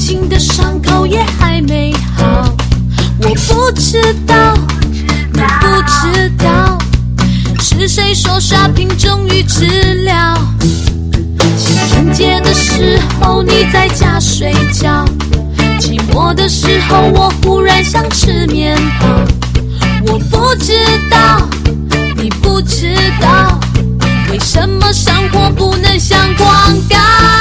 情的伤口也还没好。我不知道，你不知道，是谁说shopping重于治疗？情人节的时候你在家睡觉，寂寞的时候我忽然想吃面包。我不知道，你不知道，为什么生活不能像广告？